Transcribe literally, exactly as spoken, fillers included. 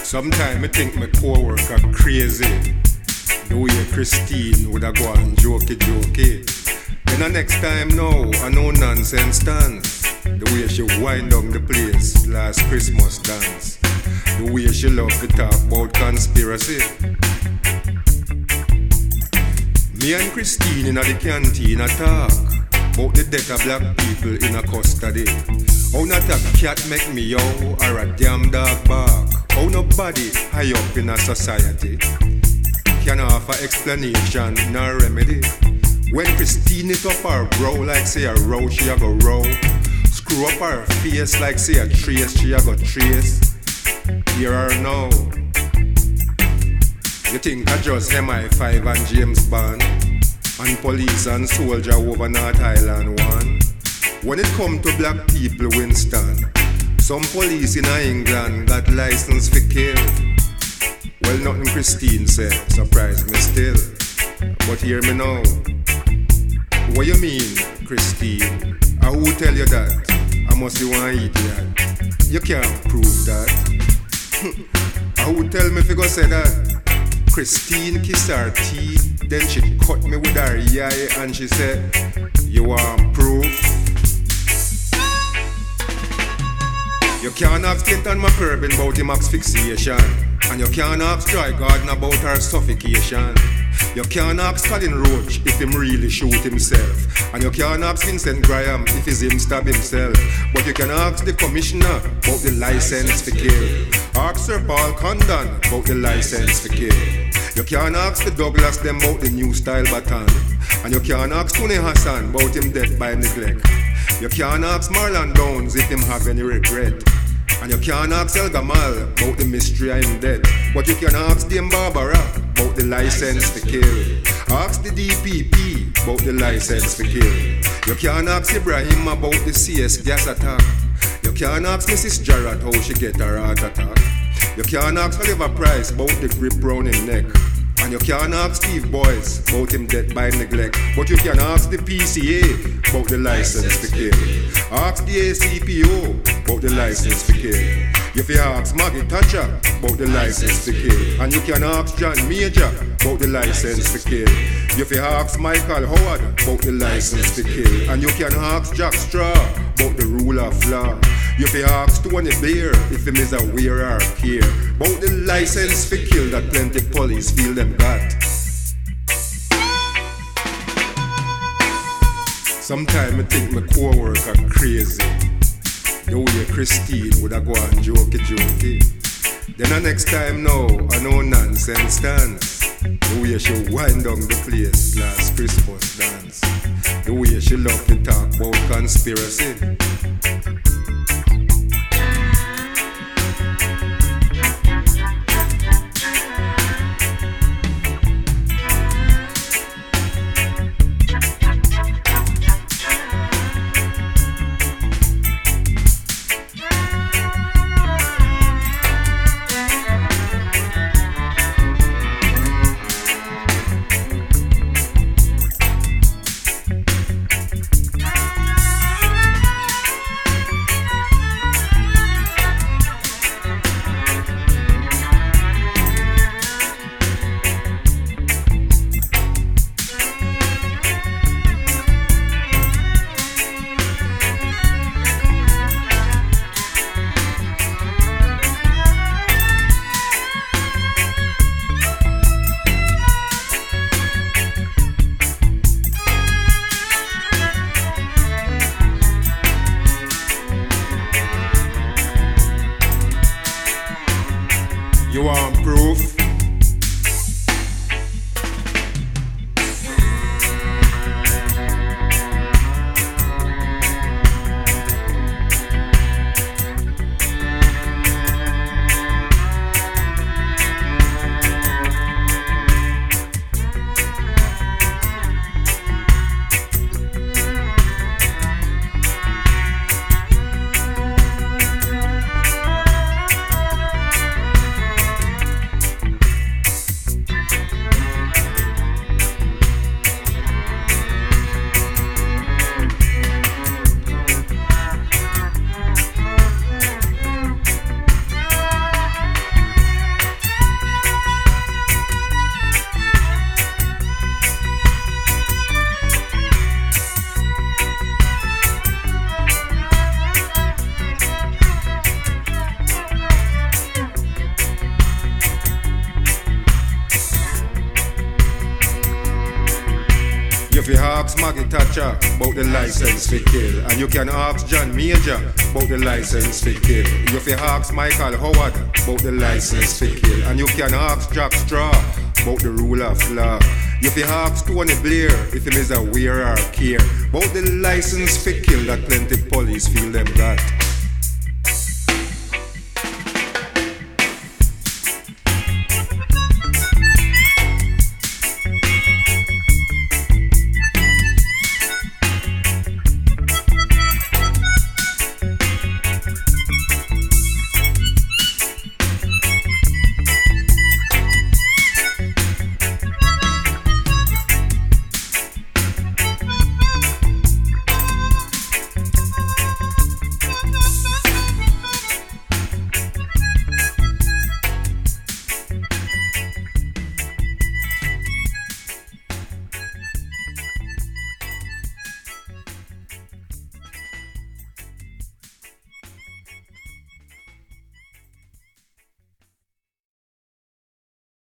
Sometimes I think my co-worker crazy. The way Christine would have go on jokey jokey. Then the next time now, I no nonsense dance. The way she wind down the place last Christmas dance. The way she love to talk about conspiracy. Me and Christine in the canteen a talk about the death of black people in a custody. How not a cat make me yo or a damn dog bark. How nobody high up in a society can offer explanation nor remedy. When Christine it up her brow like say a row she a go row. Screw up her face like say a trace she a go trace. Hear her now. You think I just M I five and James Bond and police and soldier over North Island one? When it come to black people, Winston, some police in England got license for kill. Well, nothing Christine said surprise me still. But hear me now. What you mean, Christine? I who tell you that? I must be one idiot. You can't prove that. I who tell me if you go say that? Christine kissed her teeth, then she cut me with her eye and she said, you want proof? You can't ask Clinton McCurbin about him asphyxiation, and you can't ask Joy Gordon about her suffocation. You can't ask Colin Roach if him really shoot himself, and you can't ask Vincent Graham if he's him stab himself. But you can ask the commissioner about the license for kill. Ask Sir Paul Condon about the license for kill. You can't ask the Douglas them about the new style baton, and you can't ask Tony Hassan about him death by neglect. You can't ask Marlon Downs if him have any regret, and you can't ask El Gamal about the mystery of him death. But you can ask Dame Barbara about the license to kill. Ask the D P P about the license to kill. You can't ask Ibrahim about the C S gas attack. You can't ask Missus Jarrett how she get her heart attack. You can't ask Oliver Price about the grip round him neck. And you can't ask Steve Boyce about him dead by neglect. But you can ask the P C A about the license to kill. Ask the A C P O about the license to kill. You can ask Maggie Thatcher about the license to kill. And you can ask John Major about the license to kill. You can ask Michael Howard about the license to kill. And you can ask Jack Straw about the rule of law. You can ask Tony Blair if him is aware or care about the license for kill that plenty police feel them got. Sometimes I think my co-worker crazy. The way Christine would have go on jokey jokey. Then the next time now, I know nonsense dance. The way she wind down the place last Christmas dance. The way she love to talk about conspiracy. You want proof? ask Maggie Thatcher about the license for kill. And you can ask John Major about the license for kill. You can ask Michael Howard about the license for kill. And you can ask Jack Straw about the rule of law. You can ask Tony Blair if he is aware or care about the license for kill that plenty police feel them got.